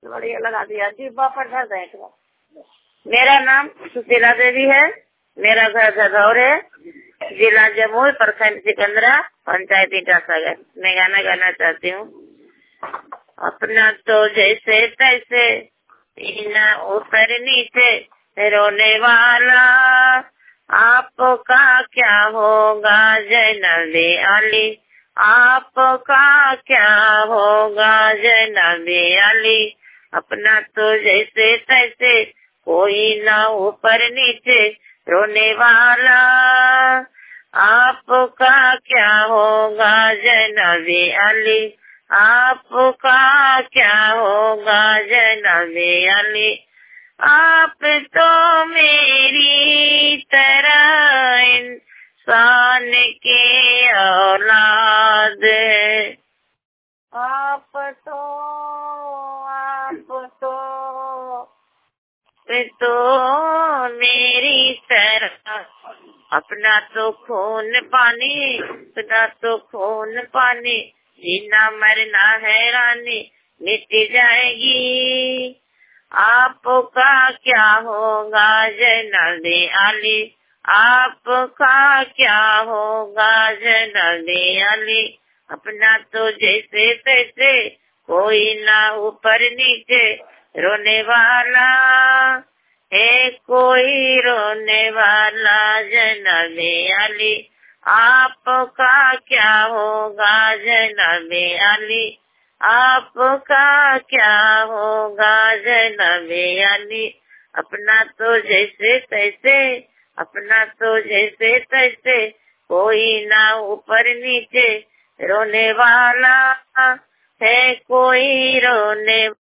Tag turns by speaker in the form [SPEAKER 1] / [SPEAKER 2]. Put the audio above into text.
[SPEAKER 1] बढ़िया लगा दिया जीबा पर धर दे। मेरा नाम सुशीला देवी है, मेरा घर घरौर है, जिला जमुई, प्रखंड सिकंदरा, पंचायत ईटा सागर। मैं गाना गाना चाहती हूँ। अपना तो जैसे तैसे बिना ऊपर नीचे रोने वाला, आपका क्या होगा जैनबे अली, आपका क्या होगा जैनबे अली। अपना तो जैसे तैसे कोई ना ऊपर नीचे रोने वाला, आपका क्या होगा जैनबे अली, आपका क्या होगा जैनबे अली। आप तो मेरी तरह इंसान के औलाद है, आप तो मेरी तरह। अपना तो खून पानी, अपना तो खून पानी, जीना मरना है रानी, मिट जाएगी। आपका क्या होगा जैनबे अली, आपका क्या होगा जैनबे अली। अपना तो जैसे तैसे कोई ना ऊपर नीचे रोने वाला है, कोई रोने वाला जैनबे अली। आपका क्या होगा जैनबे अली, आपका क्या होगा जैनबे अली। अपना तो जैसे तैसे, अपना तो जैसे तैसे कोई ना ऊपर नीचे रोने वाला है, कोई रोने